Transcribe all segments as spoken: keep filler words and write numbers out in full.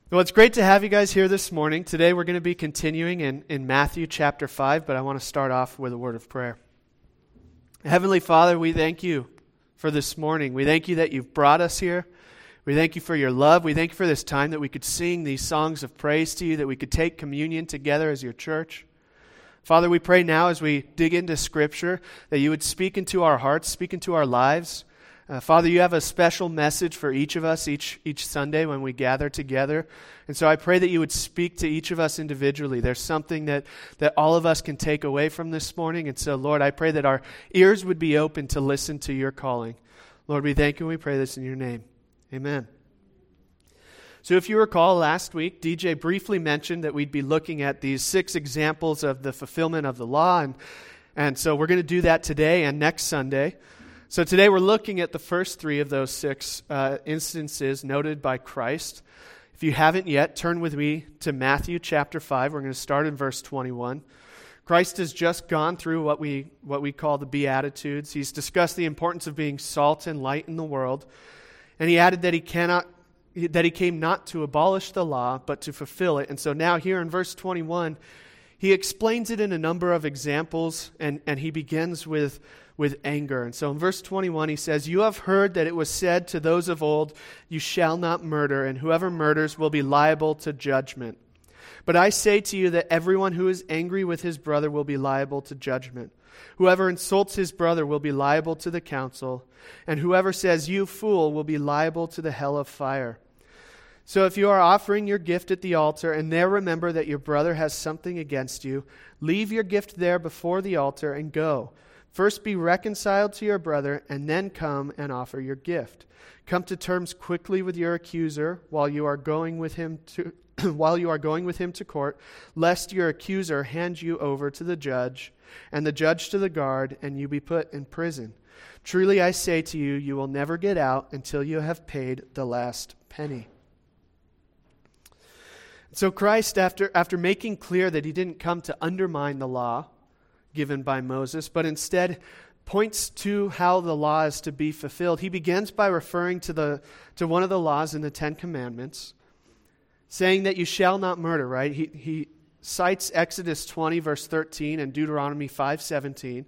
Well, it's great to have you guys here this morning. Today we're going to be continuing in, in Matthew chapter five, but I want to start off with a word of prayer. Heavenly Father, we thank you for this morning. We thank you that you've brought us here. We thank you for your love. We thank you for this time that we could sing these songs of praise to you, that we could take communion together as your church. Father, we pray now as we dig into Scripture that you would speak into our hearts, speak into our lives. Uh, Father, you have a special message for each of us each each Sunday when we gather together. And so I pray that you would speak to each of us individually. There's something that, that all of us can take away from this morning. And so, Lord, I pray that our ears would be open to listen to your calling. Lord, we thank you and we pray this in your name. Amen. So if you recall last week, D J briefly mentioned that we'd be looking at these six examples of the fulfillment of the law. And, and so we're going to do that today and next Sunday. So today we're looking at the first three of those six uh, instances noted by Christ. If you haven't yet, turn with me to Matthew chapter five. We're going to start in verse twenty-one. Christ has just gone through what we what we call the Beatitudes. He's discussed the importance of being salt and light in the world. And he added that he cannot that he came not to abolish the law, but to fulfill it. And so now here in verse twenty-one, he explains it in a number of examples, and, and he begins with with anger. And so in verse twenty-one, he says, "You have heard that it was said to those of old, 'You shall not murder, and whoever murders will be liable to judgment.' But I say to you that everyone who is angry with his brother will be liable to judgment. Whoever insults his brother will be liable to the council, and whoever says, 'You fool,' will be liable to the hell of fire. So if you are offering your gift at the altar, and there remember that your brother has something against you, leave your gift there before the altar and go. First be reconciled to your brother, and then come and offer your gift. Come to terms quickly with your accuser while you are going with him to while you are going with him to court, lest your accuser hand you over to the judge, and the judge to the guard, and you be put in prison. Truly I say to you, you will never get out until you have paid the last penny." So Christ, after after making clear that he didn't come to undermine the law given by Moses, but instead points to how the law is to be fulfilled, he begins by referring to the to one of the laws in the Ten Commandments, saying that you shall not murder, right? He he cites Exodus twenty, verse thirteen, and Deuteronomy five seventeen,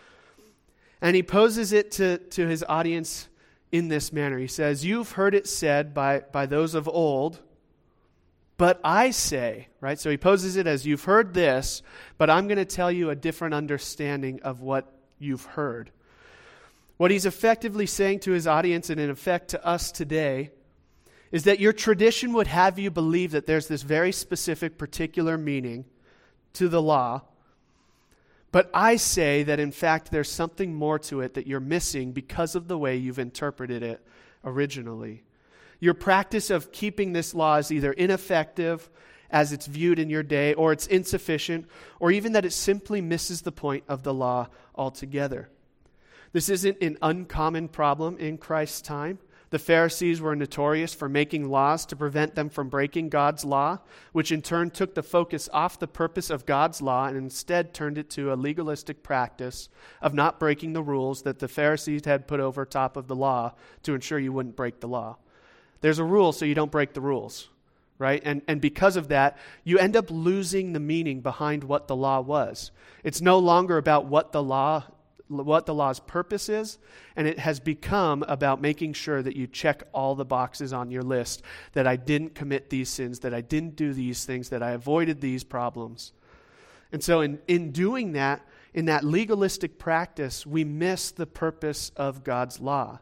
and he poses it to, to his audience in this manner. He says, "You've heard it said by, by those of old, but I say," right? So he poses it as, you've heard this, but I'm going to tell you a different understanding of what you've heard. What he's effectively saying to his audience, and in effect to us today, is that your tradition would have you believe that there's this very specific particular meaning to the law, but I say that in fact there's something more to it that you're missing because of the way you've interpreted it originally. Your practice of keeping this law is either ineffective as it's viewed in your day, or it's insufficient, or even that it simply misses the point of the law altogether. This isn't an uncommon problem in Christ's time. The Pharisees were notorious for making laws to prevent them from breaking God's law, which in turn took the focus off the purpose of God's law and instead turned it to a legalistic practice of not breaking the rules that the Pharisees had put over top of the law to ensure you wouldn't break the law. There's a rule so you don't break the rules, right? And and because of that, you end up losing the meaning behind what the law was. It's no longer about what the law, what the law's purpose is, and it has become about making sure that you check all the boxes on your list, that I didn't commit these sins, that I didn't do these things, that I avoided these problems. And so in, in doing that, in that legalistic practice, we miss the purpose of God's law.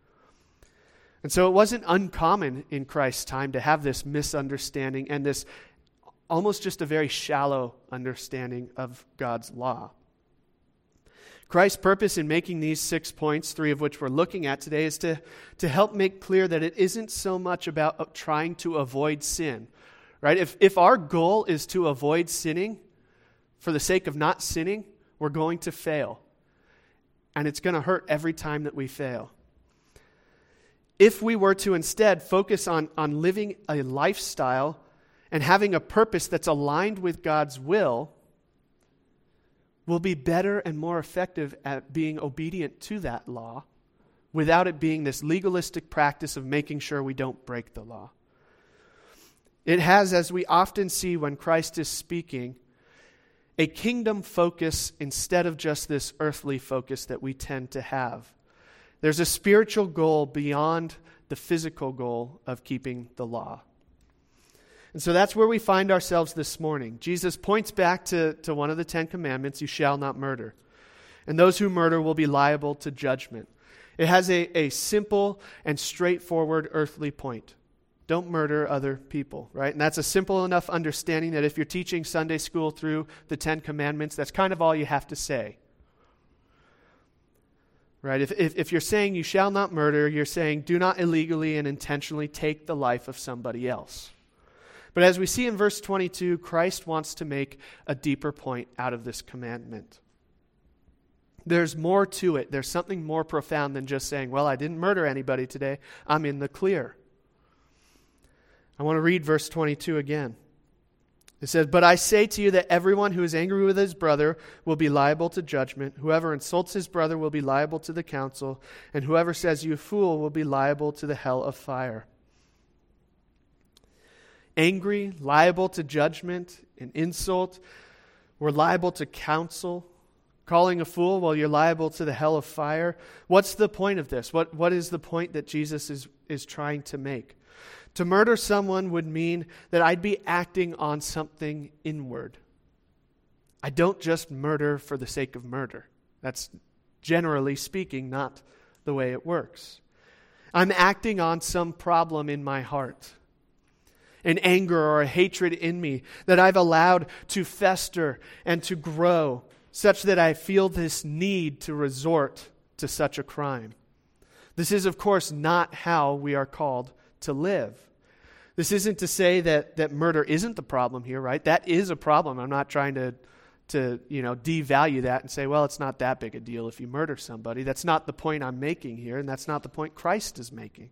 And so it wasn't uncommon in Christ's time to have this misunderstanding and this almost just a very shallow understanding of God's law. Christ's purpose in making these six points, three of which we're looking at today, is to, to help make clear that it isn't so much about trying to avoid sin, right? If, if our goal is to avoid sinning for the sake of not sinning, we're going to fail. And it's going to hurt every time that we fail. If we were to instead focus on, on living a lifestyle and having a purpose that's aligned with God's will, we'll be better and more effective at being obedient to that law without it being this legalistic practice of making sure we don't break the law. It has, as we often see when Christ is speaking, a kingdom focus instead of just this earthly focus that we tend to have. There's a spiritual goal beyond the physical goal of keeping the law. And so that's where we find ourselves this morning. Jesus points back to, to one of the Ten Commandments, you shall not murder. And those who murder will be liable to judgment. It has a, a simple and straightforward earthly point. Don't murder other people, right? And that's a simple enough understanding that if you're teaching Sunday school through the Ten Commandments, that's kind of all you have to say. Right? If, if if you're saying you shall not murder, you're saying do not illegally and intentionally take the life of somebody else. But as we see in verse twenty-two, Christ wants to make a deeper point out of this commandment. There's more to it. There's something more profound than just saying, well, I didn't murder anybody today. I'm in the clear. I want to read verse twenty-two again. It says, but I say to you that everyone who is angry with his brother will be liable to judgment. Whoever insults his brother will be liable to the council. And whoever says, you fool, will be liable to the hell of fire. Angry, liable to judgment, an insult. We're liable to counsel. Calling a fool, well, you're liable to the hell of fire. What's the point of this? What What is the point that Jesus is, is trying to make? To murder someone would mean that I'd be acting on something inward. I don't just murder for the sake of murder. That's generally speaking not the way it works. I'm acting on some problem in my heart. An anger or a hatred in me that I've allowed to fester and to grow such that I feel this need to resort to such a crime. This is, of course, not how we are called to live. This isn't to say that, that murder isn't the problem here, right? That is a problem. I'm not trying to, to you know, devalue that and say, well, it's not that big a deal if you murder somebody. That's not the point I'm making here, and that's not the point Christ is making.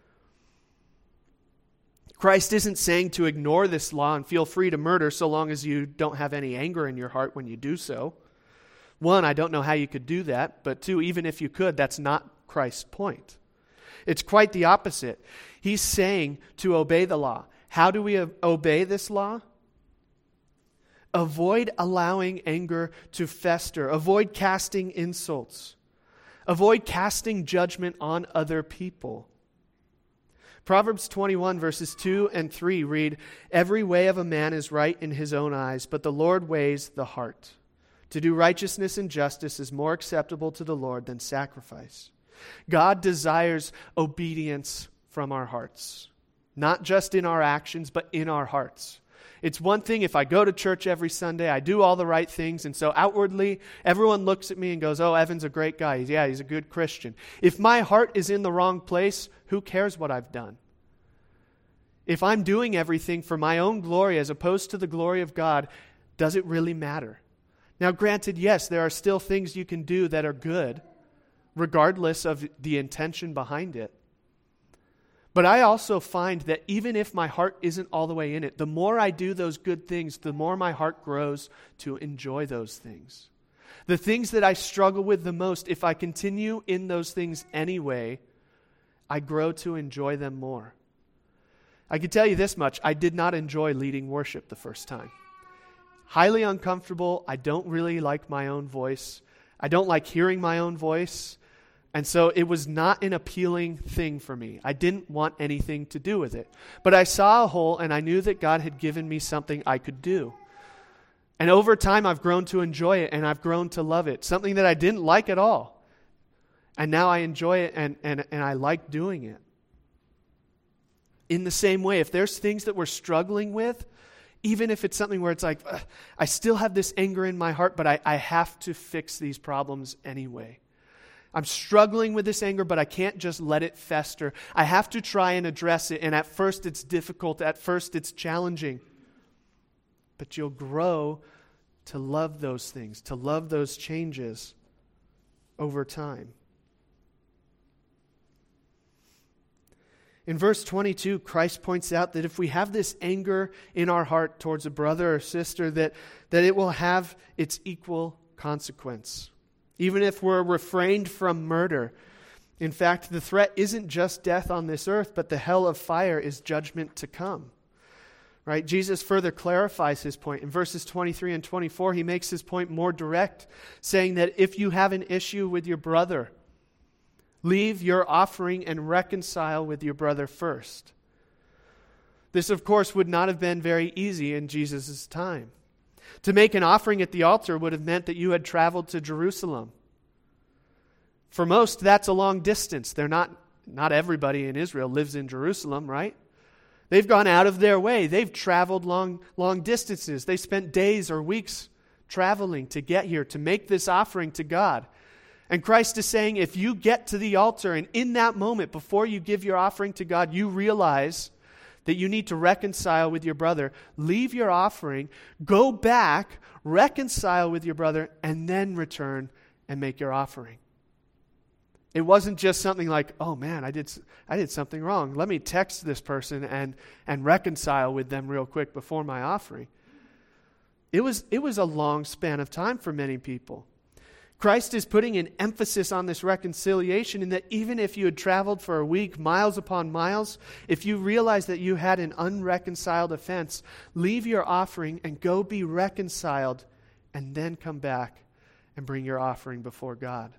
Christ isn't saying to ignore this law and feel free to murder so long as you don't have any anger in your heart when you do so. One, I don't know how you could do that, but two, even if you could, that's not Christ's point. It's quite the opposite. He's saying to obey the law. How do we obey this law? Avoid allowing anger to fester. Avoid casting insults. Avoid casting judgment on other people. Proverbs twenty-one verses two and three read, every way of a man is right in his own eyes, but the Lord weighs the heart. To do righteousness and justice is more acceptable to the Lord than sacrifice. God desires obedience from our hearts, not just in our actions, but in our hearts. It's one thing if I go to church every Sunday, I do all the right things, and so outwardly, everyone looks at me and goes, oh, Evan's a great guy. Yeah, he's a good Christian. If my heart is in the wrong place, who cares what I've done? If I'm doing everything for my own glory as opposed to the glory of God, does it really matter? Now, granted, yes, there are still things you can do that are good, regardless of the intention behind it. But I also find that even if my heart isn't all the way in it, the more I do those good things, the more my heart grows to enjoy those things. The things that I struggle with the most, if I continue in those things anyway, I grow to enjoy them more. I can tell you this much, I did not enjoy leading worship the first time. Highly uncomfortable. I don't really like my own voice. I don't like hearing my own voice. And so it was not an appealing thing for me. I didn't want anything to do with it. But I saw a hole and I knew that God had given me something I could do. And over time I've grown to enjoy it and I've grown to love it. Something that I didn't like at all. And now I enjoy it and, and, and I like doing it. In the same way, if there's things that we're struggling with, even if it's something where it's like, I still have this anger in my heart, but I, I have to fix these problems anyway. I'm struggling with this anger, but I can't just let it fester. I have to try and address it, and at first it's difficult. At first it's challenging. But you'll grow to love those things, to love those changes over time. In verse twenty-two, Christ points out that if we have this anger in our heart towards a brother or sister, that, that it will have its equal consequence. Even if we're refrained from murder. In fact, the threat isn't just death on this earth, but the hell of fire is judgment to come. Right? Jesus further clarifies his point. In verses twenty-three and twenty-four, he makes his point more direct, saying that if you have an issue with your brother, leave your offering and reconcile with your brother first. This, of course, would not have been very easy in Jesus' time. To make an offering at the altar would have meant that you had traveled to Jerusalem. For most, that's a long distance. They're not, not everybody in Israel lives in Jerusalem, right? They've gone out of their way. They've traveled long, long distances. They spent days or weeks traveling to get here, to make this offering to God. And Christ is saying, if you get to the altar and in that moment, before you give your offering to God, you realize that you need to reconcile with your brother, leave your offering, go back, reconcile with your brother, and then return and make your offering. It wasn't just something like, oh man, I did I did something wrong. Let me text this person and, and reconcile with them real quick before my offering. It was, it was a long span of time for many people. Christ is putting an emphasis on this reconciliation in that even if you had traveled for a week, miles upon miles, if you realize that you had an unreconciled offense, leave your offering and go be reconciled and then come back and bring your offering before God.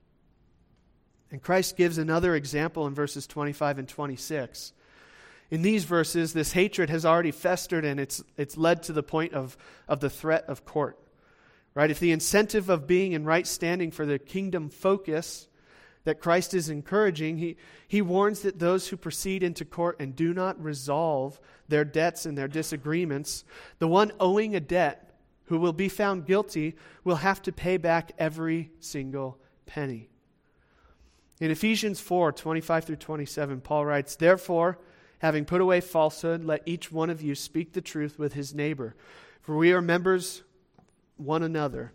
And Christ gives another example in verses twenty-five and twenty-six. In these verses, this hatred has already festered and it's it's led to the point of, of the threat of court. Right? If the incentive of being in right standing for the kingdom focus that Christ is encouraging, he, he warns that those who proceed into court and do not resolve their debts and their disagreements, the one owing a debt who will be found guilty will have to pay back every single penny. In Ephesians four, twenty-five through twenty-seven, Paul writes, "Therefore, having put away falsehood, let each one of you speak the truth with his neighbor, for we are members one another.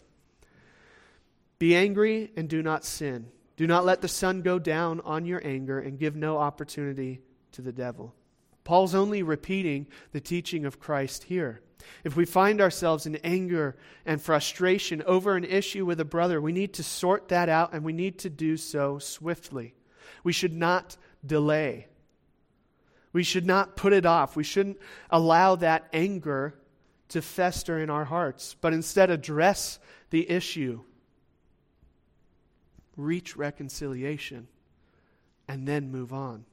Be angry and do not sin. Do not let the sun go down on your anger and give no opportunity to the devil." Paul's only repeating the teaching of Christ here. If we find ourselves in anger and frustration over an issue with a brother, we need to sort that out and we need to do so swiftly. We should not delay. We should not put it off. We shouldn't allow that anger to fester in our hearts, but instead address the issue, reach reconciliation, and then move on.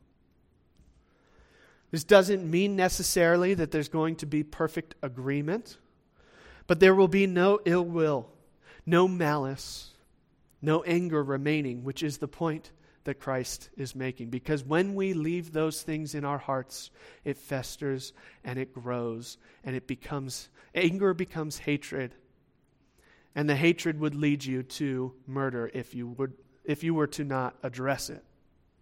This doesn't mean necessarily that there's going to be perfect agreement, but there will be no ill will, no malice, no anger remaining, which is the point that Christ is making. Because when we leave those things in our hearts, it festers and it grows and it becomes, anger becomes hatred. And the hatred would lead you to murder if you would, if you were to not address it.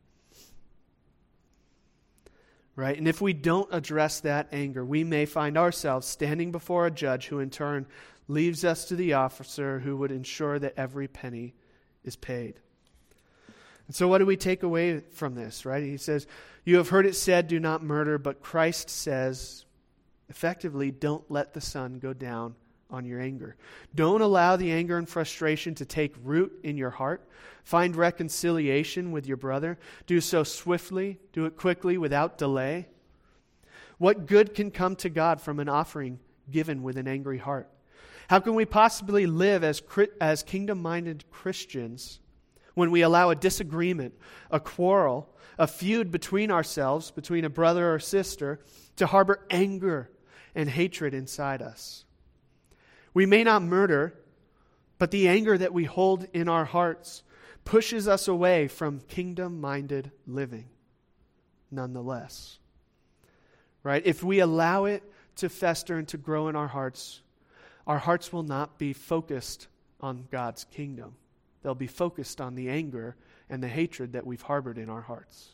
Right? And if we don't address that anger, we may find ourselves standing before a judge who in turn leaves us to the officer who would ensure that every penny is paid. And so what do we take away from this, right? He says, you have heard it said, do not murder, but Christ says, effectively, don't let the sun go down on your anger. Don't allow the anger and frustration to take root in your heart. Find reconciliation with your brother. Do so swiftly. Do it quickly without delay. What good can come to God from an offering given with an angry heart? How can we possibly live as, as kingdom-minded Christians when we allow a disagreement, a quarrel, a feud between ourselves, between a brother or sister, to harbor anger and hatred inside us? We may not murder, but the anger that we hold in our hearts pushes us away from kingdom-minded living nonetheless. Right? If we allow it to fester and to grow in our hearts, our hearts will not be focused on God's kingdom. They'll be focused on the anger and the hatred that we've harbored in our hearts.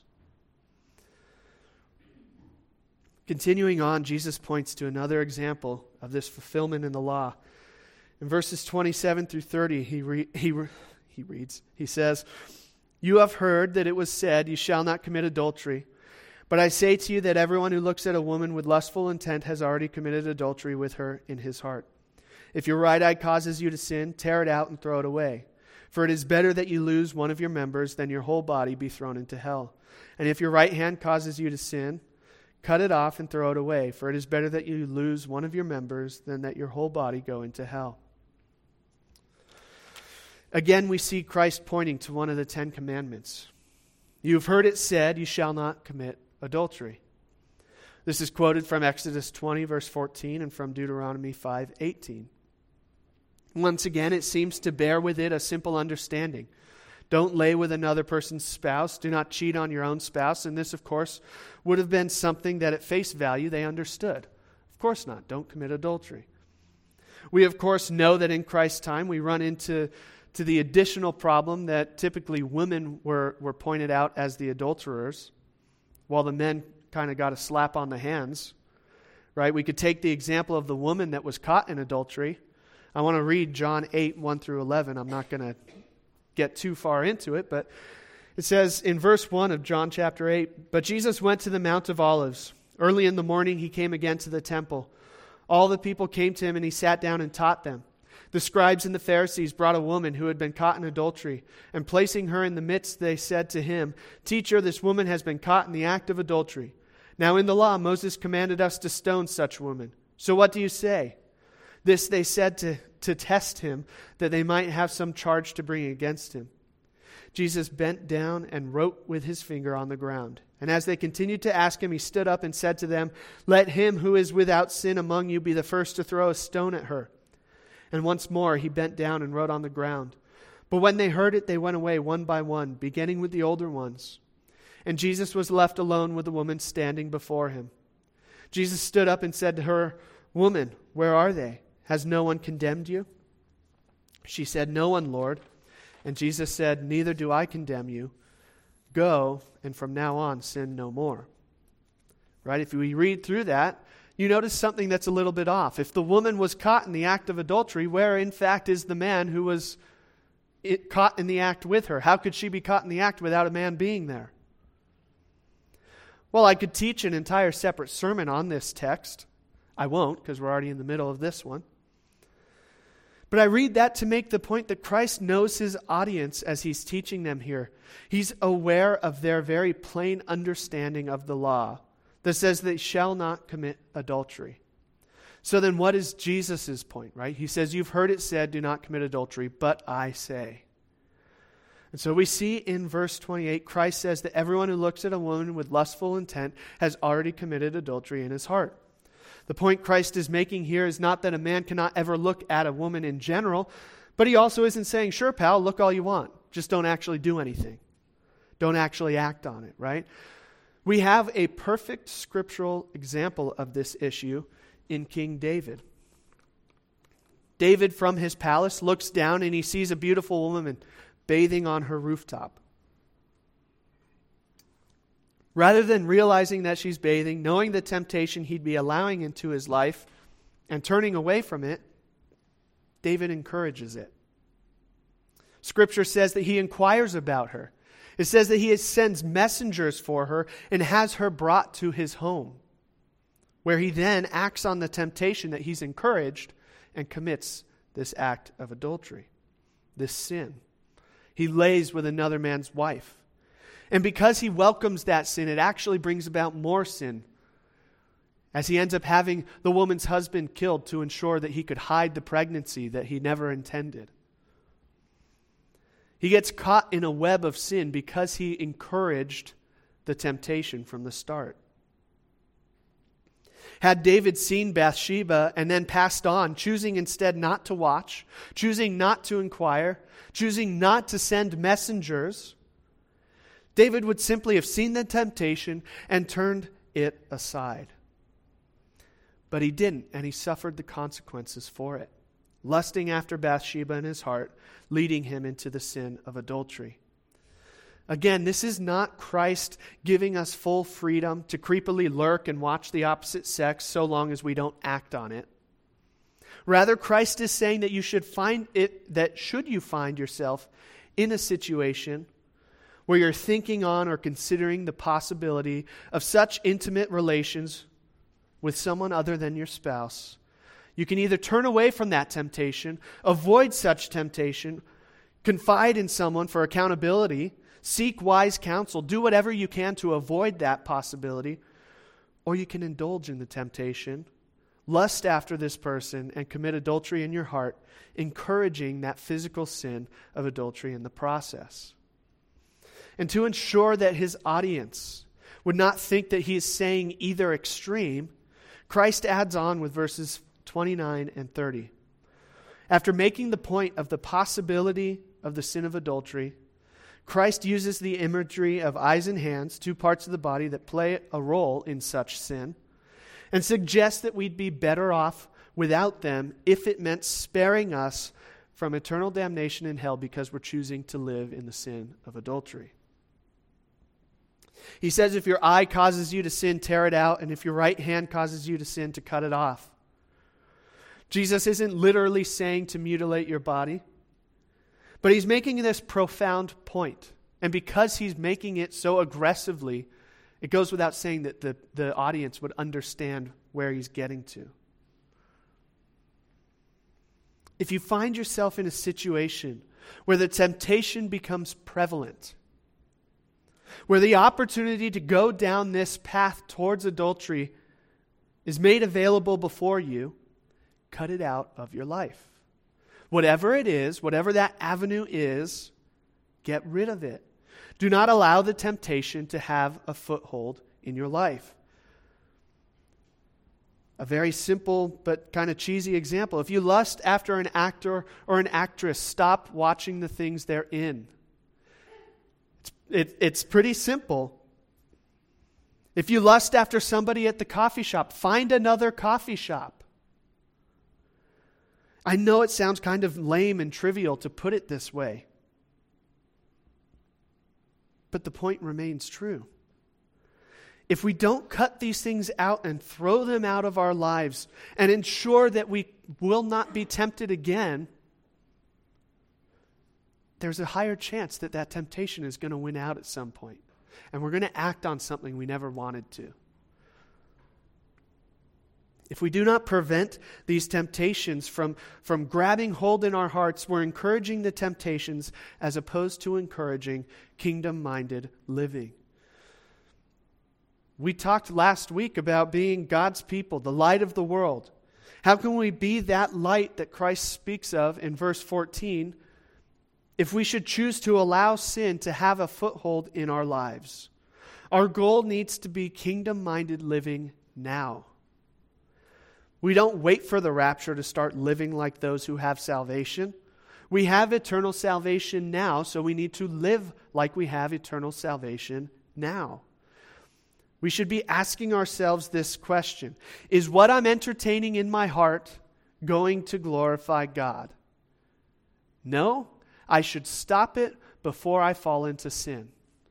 Continuing on, Jesus points to another example of this fulfillment in the law. In verses twenty-seven through thirty, he re- he re- he reads, he says, "You have heard that it was said, 'You shall not commit adultery.' But I say to you that everyone who looks at a woman with lustful intent has already committed adultery with her in his heart. If your right eye causes you to sin, tear it out and throw it away. For it is better that you lose one of your members than your whole body be thrown into hell. And if your right hand causes you to sin, cut it off and throw it away, for it is better that you lose one of your members than that your whole body go into hell. Again, we see Christ pointing to one of the Ten Commandments. You've heard it said, you shall not commit adultery. This is quoted from Exodus twenty, verse fourteen, and from Deuteronomy five, eighteen. Once again, it seems to bear with it a simple understanding. Don't lay with another person's spouse. Do not cheat on your own spouse. And this, of course, would have been something that at face value they understood. Of course not. Don't commit adultery. We, of course, know that in Christ's time we run into to the additional problem that typically women were, were pointed out as the adulterers, while the men kind of got a slap on the hands. Right? We could take the example of the woman that was caught in adultery. I want to read John eight, one through eleven. I'm not going to get too far into it, but it says in verse one of John chapter eight, "But Jesus went to the Mount of Olives. Early in the morning he came again to the temple. All the people came to him and he sat down and taught them. The scribes and the Pharisees brought a woman who had been caught in adultery, and placing her in the midst, they said to him, 'Teacher, this woman has been caught in the act of adultery. Now in the law Moses commanded us to stone such women. So what do you say?' This they said to, to test him, that they might have some charge to bring against him. Jesus bent down and wrote with his finger on the ground. And as they continued to ask him, he stood up and said to them, 'Let him who is without sin among you be the first to throw a stone at her.' And once more he bent down and wrote on the ground. But when they heard it, they went away one by one, beginning with the older ones. And Jesus was left alone with the woman standing before him. Jesus stood up and said to her, 'Woman, where are they? Has no one condemned you?' She said, 'No one, Lord.' And Jesus said, 'Neither do I condemn you. Go, and from now on sin no more.'" Right? If we read through that, you notice something that's a little bit off. If the woman was caught in the act of adultery, where in fact is the man who was it, caught in the act with her? How could she be caught in the act without a man being there? Well, I could teach an entire separate sermon on this text. I won't, because we're already in the middle of this one. But I read that to make the point that Christ knows his audience as he's teaching them here. He's aware of their very plain understanding of the law that says they shall not commit adultery. So then what is Jesus' point, right? He says, "You've heard it said, do not commit adultery, but I say." And so we see in verse twenty-eight, Christ says that everyone who looks at a woman with lustful intent has already committed adultery in his heart. The point Christ is making here is not that a man cannot ever look at a woman in general, but he also isn't saying, "Sure, pal, look all you want. Just don't actually do anything. Don't actually act on it," right? We have a perfect scriptural example of this issue in King David. David, from his palace, looks down and he sees a beautiful woman bathing on her rooftop. Rather than realizing that she's bathing, knowing the temptation he'd be allowing into his life, and turning away from it, David encourages it. Scripture says that he inquires about her. It says that he sends messengers for her and has her brought to his home, where he then acts on the temptation that he's encouraged and commits this act of adultery, this sin. He lays with another man's wife. And because he welcomes that sin, it actually brings about more sin, as he ends up having the woman's husband killed to ensure that he could hide the pregnancy that he never intended. He gets caught in a web of sin because he encouraged the temptation from the start. Had David seen Bathsheba and then passed on, choosing instead not to watch, choosing not to inquire, choosing not to send messengers, David would simply have seen the temptation and turned it aside. But he didn't, and he suffered the consequences for it, lusting after Bathsheba in his heart, leading him into the sin of adultery. Again, this is not Christ giving us full freedom to creepily lurk and watch the opposite sex so long as we don't act on it. Rather, Christ is saying that you should find it, that should you find yourself in a situation where you're thinking on or considering the possibility of such intimate relations with someone other than your spouse, you can either turn away from that temptation, avoid such temptation, confide in someone for accountability, seek wise counsel, do whatever you can to avoid that possibility, or you can indulge in the temptation, lust after this person, and commit adultery in your heart, encouraging that physical sin of adultery in the process. And to ensure that his audience would not think that he is saying either extreme, Christ adds on with verses twenty-nine and thirty. After making the point of the possibility of the sin of adultery, Christ uses the imagery of eyes and hands, two parts of the body that play a role in such sin, and suggests that we'd be better off without them if it meant sparing us from eternal damnation in hell because we're choosing to live in the sin of adultery. He says if your eye causes you to sin, tear it out, and if your right hand causes you to sin, to cut it off. Jesus isn't literally saying to mutilate your body, but he's making this profound point. And because he's making it so aggressively, it goes without saying that the, the audience would understand where he's getting to. If you find yourself in a situation where the temptation becomes prevalent, where the opportunity to go down this path towards adultery is made available before you, cut it out of your life. Whatever it is, whatever that avenue is, get rid of it. Do not allow the temptation to have a foothold in your life. A very simple but kind of cheesy example. If you lust after an actor or an actress, stop watching the things they're in. It's, it, it's pretty simple. If you lust after somebody at the coffee shop, find another coffee shop. I know it sounds kind of lame and trivial to put it this way, but the point remains true. If we don't cut these things out and throw them out of our lives and ensure that we will not be tempted again, there's a higher chance that that temptation is going to win out at some point, and we're going to act on something we never wanted to. If we do not prevent these temptations from, from grabbing hold in our hearts, we're encouraging the temptations as opposed to encouraging kingdom-minded living. We talked last week about being God's people, the light of the world. How can we be that light that Christ speaks of in verse fourteen if we should choose to allow sin to have a foothold in our lives? Our goal needs to be kingdom-minded living now. We don't wait for the rapture to start living like those who have salvation. We have eternal salvation now, so we need to live like we have eternal salvation now. We should be asking ourselves this question: is what I'm entertaining in my heart going to glorify God? No, I should stop it before I fall into sin.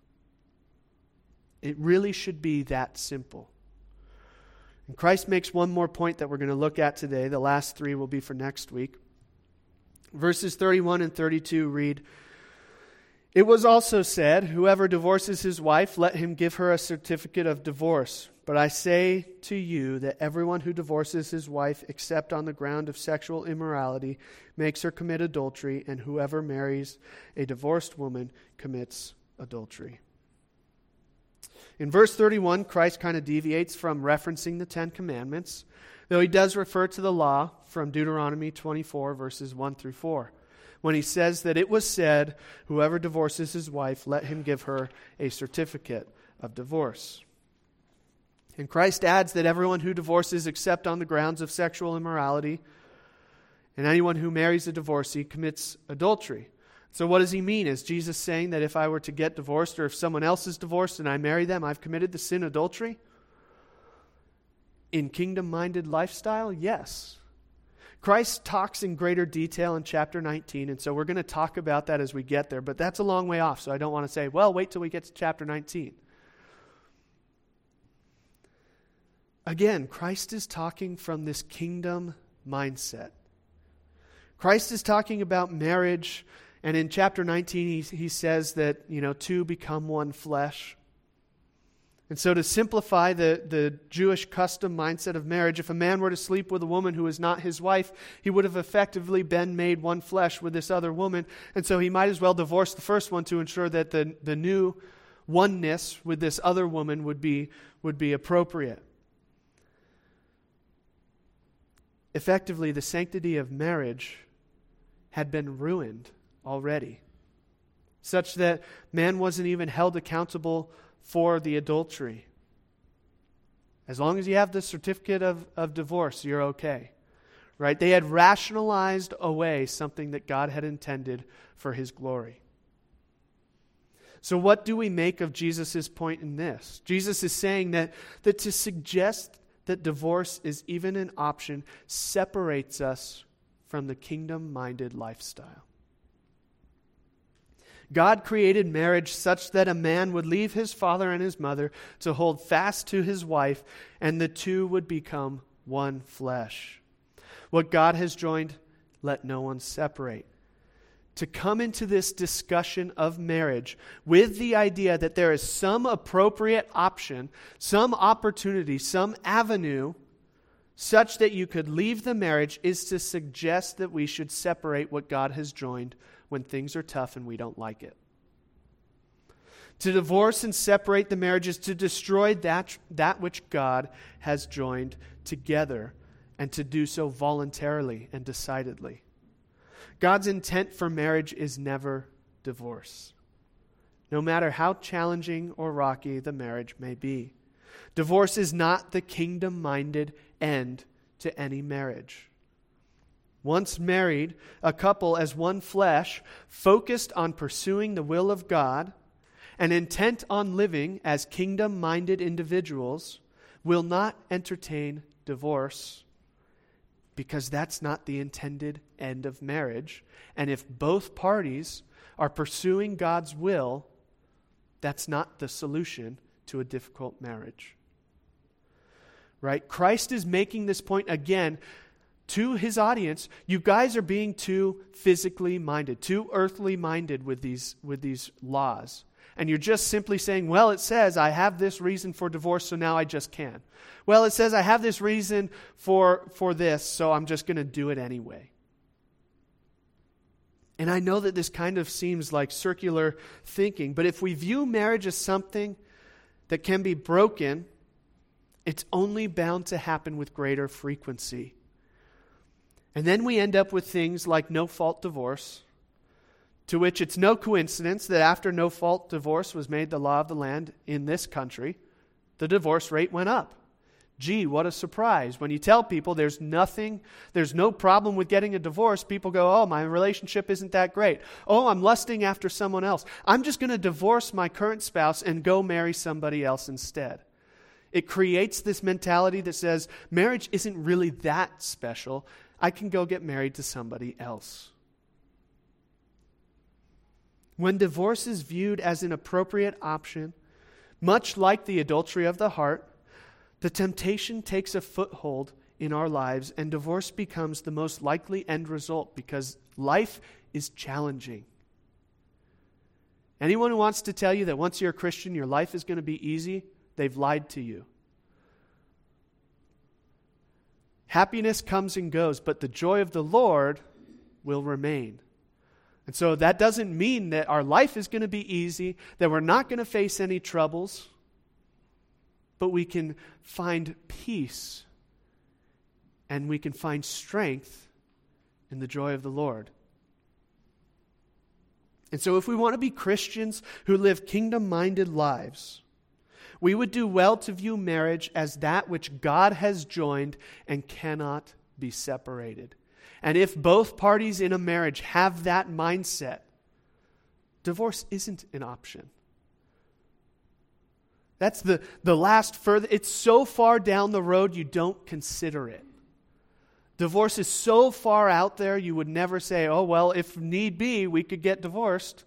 It really should be that simple. And Christ makes one more point that we're going to look at today. The last three will be for next week. Verses thirty-one and thirty-two read, "It was also said, whoever divorces his wife, let him give her a certificate of divorce. But I say to you that everyone who divorces his wife except on the ground of sexual immorality makes her commit adultery, and whoever marries a divorced woman commits adultery." In verse thirty-one, Christ kind of deviates from referencing the Ten Commandments, though he does refer to the law from Deuteronomy twenty-four, verses one through four, when he says that it was said, whoever divorces his wife, let him give her a certificate of divorce. And Christ adds that everyone who divorces except on the grounds of sexual immorality, and anyone who marries a divorcee commits adultery. So what does he mean? Is Jesus saying that if I were to get divorced, or if someone else is divorced and I marry them, I've committed the sin adultery? In kingdom-minded lifestyle, yes. Christ talks in greater detail in chapter nineteen, and so we're going to talk about that as we get there, but that's a long way off, so I don't want to say, well, wait till we get to chapter nineteen. Again, Christ is talking from this kingdom mindset. Christ is talking about marriage. And in chapter nineteen, he, he says that, you know, two become one flesh. And so to simplify the, the Jewish custom mindset of marriage, if a man were to sleep with a woman who is not his wife, he would have effectively been made one flesh with this other woman. And so he might as well divorce the first one to ensure that the, the new oneness with this other woman would be, would be appropriate. effectively, the sanctity of marriage had been ruined already, such that man wasn't even held accountable for the adultery. As long as you have the certificate of, of divorce, you're okay. Right? They had rationalized away something that God had intended for his glory. So what do we make of Jesus' point in this? Jesus is saying that, that to suggest that divorce is even an option separates us from the kingdom-minded lifestyle. God created marriage such that a man would leave his father and his mother to hold fast to his wife, and the two would become one flesh. What God has joined, let no one separate. To come into this discussion of marriage with the idea that there is some appropriate option, some opportunity, some avenue such that you could leave the marriage is to suggest that we should separate what God has joined when things are tough and we don't like it. To divorce and separate the marriage is to destroy that, that which God has joined together, and to do so voluntarily and decidedly. God's intent for marriage is never divorce, no matter how challenging or rocky the marriage may be. Divorce is not the kingdom-minded end to any marriage. Once married, a couple as one flesh, focused on pursuing the will of God and intent on living as kingdom-minded individuals, will not entertain divorce, because that's not the intended end of marriage. And if both parties are pursuing God's will, that's not the solution to a difficult marriage. Right? Christ is making this point again to his audience. You guys are being too physically minded, too earthly minded with these, with these laws. And you're just simply saying, well, it says I have this reason for divorce, so now I just can. Well, it says I have this reason for, for this, so I'm just going to do it anyway. And I know that this kind of seems like circular thinking, but if we view marriage as something that can be broken, it's only bound to happen with greater frequency. And then we end up with things like no-fault divorce, to which it's no coincidence that after no-fault divorce was made the law of the land in this country, the divorce rate went up. Gee, what a surprise. When you tell people there's nothing, there's no problem with getting a divorce, people go, oh, my relationship isn't that great. Oh, I'm lusting after someone else. I'm just going to divorce my current spouse and go marry somebody else instead. It creates this mentality that says marriage isn't really that special. I can go get married to somebody else. When divorce is viewed as an appropriate option, much like the adultery of the heart, the temptation takes a foothold in our lives, and divorce becomes the most likely end result because life is challenging. Anyone who wants to tell you that once you're a Christian, your life is going to be easy, they've lied to you. Happiness comes and goes, but the joy of the Lord will remain. And so that doesn't mean that our life is going to be easy, that we're not going to face any troubles, but we can find peace and we can find strength in the joy of the Lord. And so if we want to be Christians who live kingdom-minded lives, we would do well to view marriage as that which God has joined and cannot be separated. And if both parties in a marriage have that mindset, divorce isn't an option. That's the, the last further, it's so far down the road you don't consider it. Divorce is so far out there you would never say, oh, well, if need be, we could get divorced.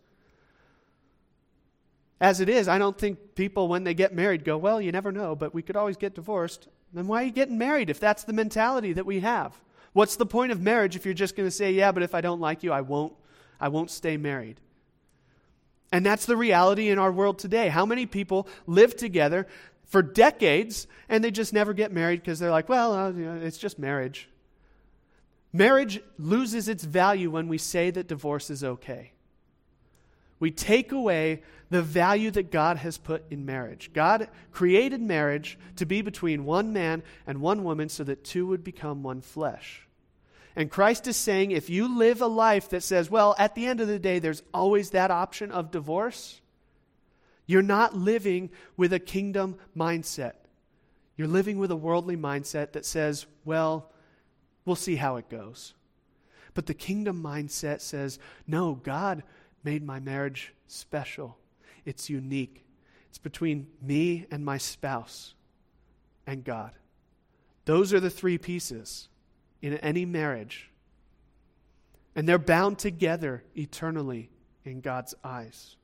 As it is, I don't think people, when they get married, go, well, you never know, but we could always get divorced. Then why are you getting married if that's the mentality that we have? What's the point of marriage if you're just going to say, yeah, but if I don't like you, I won't, I won't stay married? And that's the reality in our world today. How many people live together for decades and they just never get married because they're like, well, uh, you know, it's just marriage. Marriage loses its value when we say that divorce is okay. we take away the value that God has put in marriage. God created marriage to be between one man and one woman so that two would become one flesh. And Christ is saying, if you live a life that says, well, at the end of the day, there's always that option of divorce, you're not living with a kingdom mindset. You're living with a worldly mindset that says, well, we'll see how it goes. But the kingdom mindset says, no, God made my marriage special. It's unique. It's between me and my spouse and God. Those are the three pieces in any marriage. And they're bound together eternally in God's eyes.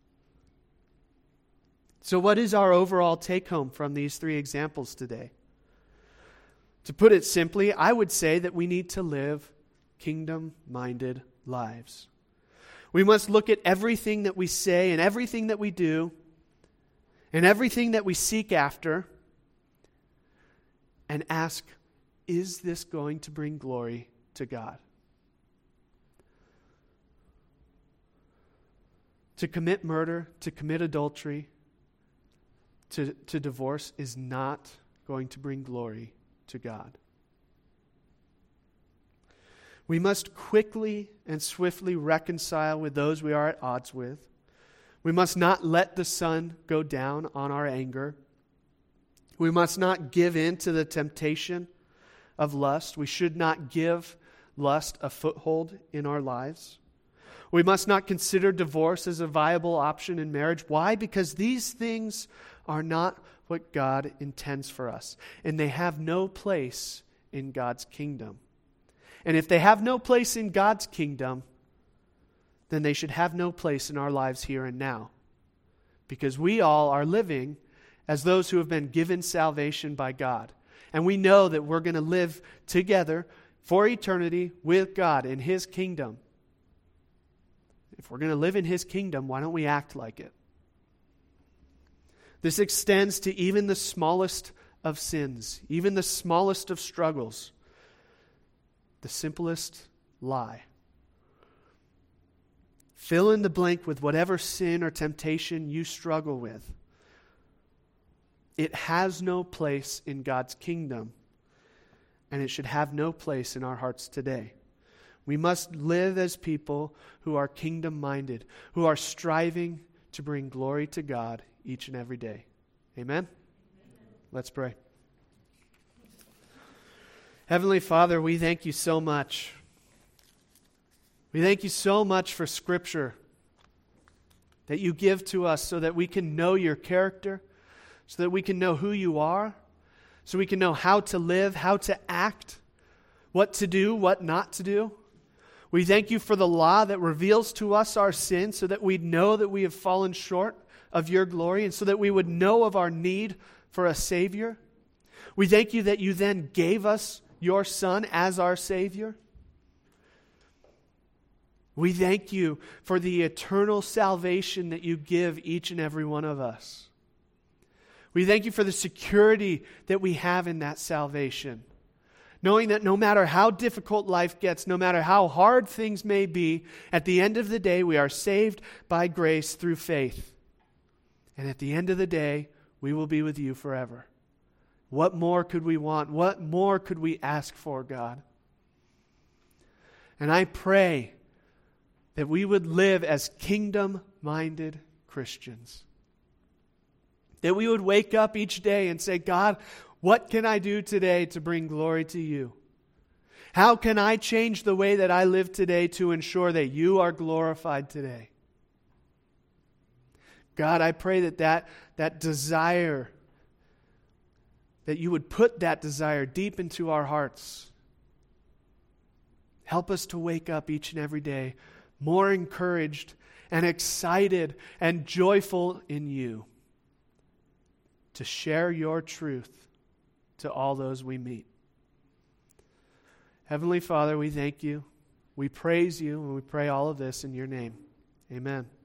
So what is our overall take-home from these three examples today? To put it simply, I would say that we need to live kingdom-minded lives. We must look at everything that we say and everything that we do and everything that we seek after and ask, is this going to bring glory to God? To commit murder, to commit adultery, to, to divorce is not going to bring glory to God. We must quickly and swiftly reconcile with those we are at odds with. We must not let the sun go down on our anger. We must not give in to the temptation of lust. We should not give lust a foothold in our lives. We must not consider divorce as a viable option in marriage. Why? Because these things are not what God intends for us, and they have no place in God's kingdom. And if they have no place in God's kingdom, then they should have no place in our lives here and now. Because we all are living as those who have been given salvation by God. And we know that we're going to live together for eternity with God in His kingdom. If we're going to live in His kingdom, why don't we act like it? This extends to even the smallest of sins, even the smallest of struggles. The simplest lie. Fill in the blank with whatever sin or temptation you struggle with. It has no place in God's kingdom, and it should have no place in our hearts today. We must live as people who are kingdom-minded, who are striving to bring glory to God each and every day. Amen? Amen. Let's pray. Heavenly Father, we thank you so much. We thank you so much for Scripture that you give to us so that we can know your character, so that we can know who you are, so we can know how to live, how to act, what to do, what not to do. We thank you for the law that reveals to us our sin so that we know that we have fallen short of your glory and so that we would know of our need for a Savior. We thank you that you then gave us your Son as our Savior. We thank you for the eternal salvation that you give each and every one of us. We thank you for the security that we have in that salvation. Knowing that no matter how difficult life gets, no matter how hard things may be, at the end of the day we are saved by grace through faith. And at the end of the day, we will be with you forever. What more could we want? What more could we ask for, God? And I pray that we would live as kingdom-minded Christians. That we would wake up each day and say, God, what can I do today to bring glory to you? How can I change the way that I live today to ensure that you are glorified today? God, I pray that that, that desire, that you would put that desire deep into our hearts. Help us to wake up each and every day more encouraged and excited and joyful in you, to share your truth to all those we meet. Heavenly Father, we thank you, we praise you, and we pray all of this in your name. Amen.